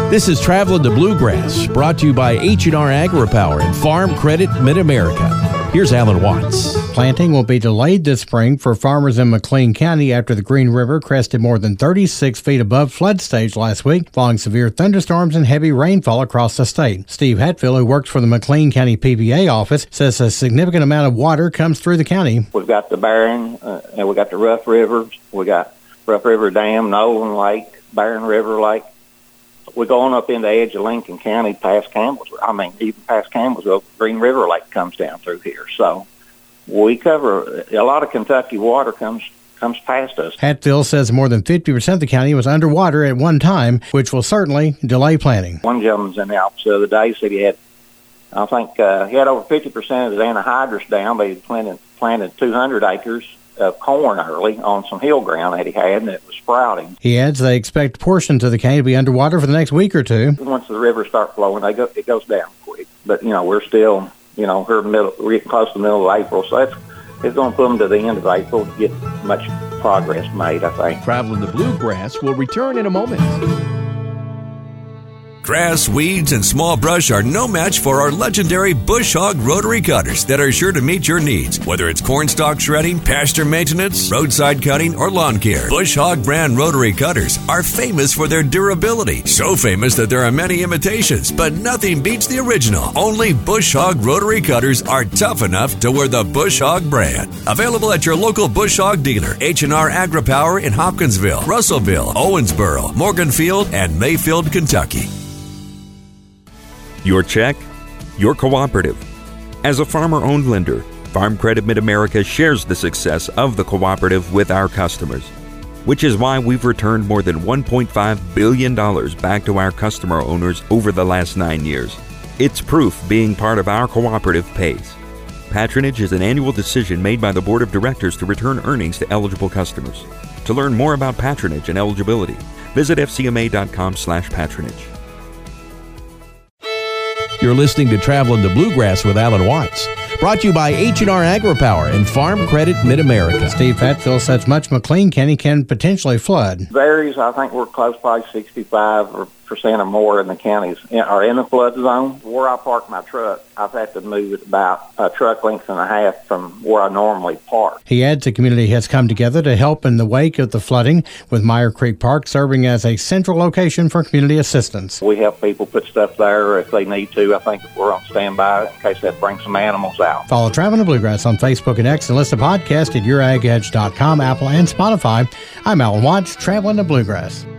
This is Traveling to Bluegrass, brought to you by H&R AgriPower and Farm Credit Mid-America. Here's Alan Watts. Planting will be delayed this spring for farmers in McLean County after the Green River crested more than 36 feet above flood stage last week, following severe thunderstorms and heavy rainfall across the state. Steve Hatfield, who works for the McLean County PPA office, says a significant amount of water comes through the county. We've got the Barron, and we got the Rough Rivers. We got Rough River Dam, Nolan Lake, Barron River Lake. We're going up in the edge of Lincoln County past Campbellsville. Even past Campbellsville, Green River Lake comes down through here. So we cover a lot of Kentucky water comes past us. Hatfield says more than 50% of the county was underwater at one time, which will certainly delay planting. One gentleman's in the Alps the other day said he had over 50% of his anhydrous down, but he planted 200 acres of corn early on some hill ground that he had, and it was sprouting. He adds they expect portions of the county to be underwater for the next week or two. Once the rivers start flowing, it goes down quick. But, we're still, we're getting close to the middle of April, so it's going to put them to the end of April to get much progress made, I think. Traveling to Bluegrass will return in a moment. Grass, weeds, and small brush are no match for our legendary Bush Hog rotary cutters that are sure to meet your needs. Whether it's cornstalk shredding, pasture maintenance, roadside cutting, or lawn care, Bush Hog brand rotary cutters are famous for their durability. So famous that there are many imitations, but nothing beats the original. Only Bush Hog rotary cutters are tough enough to wear the Bush Hog brand. Available at your local Bush Hog dealer, H&R AgriPower in Hopkinsville, Russellville, Owensboro, Morganfield, and Mayfield, Kentucky. Your check, your cooperative. As a farmer-owned lender, Farm Credit Mid-America shares the success of the cooperative with our customers, which is why we've returned more than $1.5 billion back to our customer owners over the last 9 years. It's proof being part of our cooperative pays. Patronage is an annual decision made by the Board of Directors to return earnings to eligible customers. To learn more about patronage and eligibility, visit fcma.com/patronage. You're listening to Traveling to Bluegrass with Alan Watts, brought to you by H&R AgriPower and Farm Credit Mid-America. Steve Hatfield says much McLean County can potentially flood. Varies. I think we're close, probably 65% or more in the counties are in the flood zone. Where I park my truck, I've had to move it about a truck length and a half from where I normally park. He adds the community has come together to help in the wake of the flooding, with Meyer Creek Park serving as a central location for community assistance. We help people put stuff there if they need to. I think we're on standby in case they bring some animals out. Follow Traveling to Bluegrass on Facebook and X and listen to podcasts at YourAgEdge.com, Apple, and Spotify. I'm Alan Watts, Traveling to Bluegrass.